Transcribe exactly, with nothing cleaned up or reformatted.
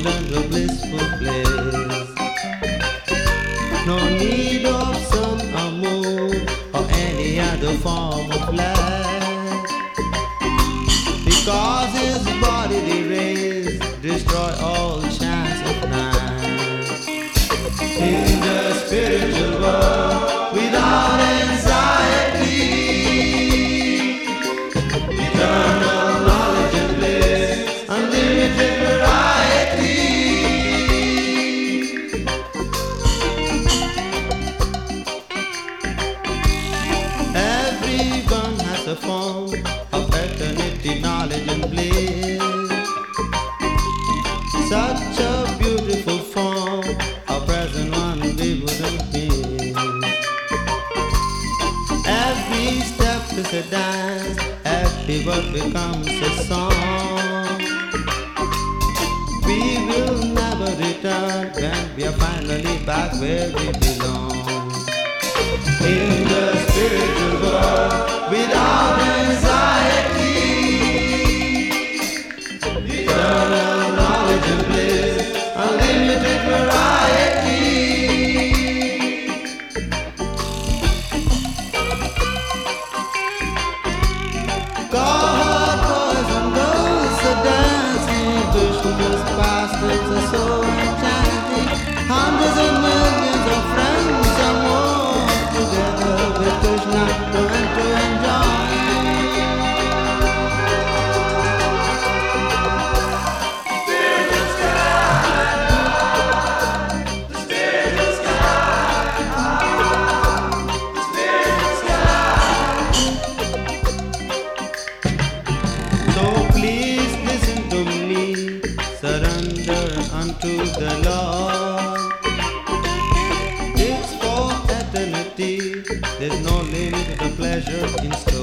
and a blissful place. No need of sun or moon or any other form of life, because his body the rays destroy all chance of night. In the spiritual world without anxiety, eternal knowledge and bliss, unlimited variety. Everyone has a form of eternity, knowledge and bliss. Such a beautiful form, a present one we wouldn't miss. Every step is a dance, every word becomes a song. We will never return when we are finally back where we belong. In the spiritual world without anxiety, eternal knowledge and bliss, unlimited variety. God, boys and girls are dancing, Krishna's pastimes are so enchanting. Hundreds of millions of friends are more together with Krishna to and to enjoy. So please listen to me, surrender unto the Lord. It's for eternity, there's no limit to the pleasure in store.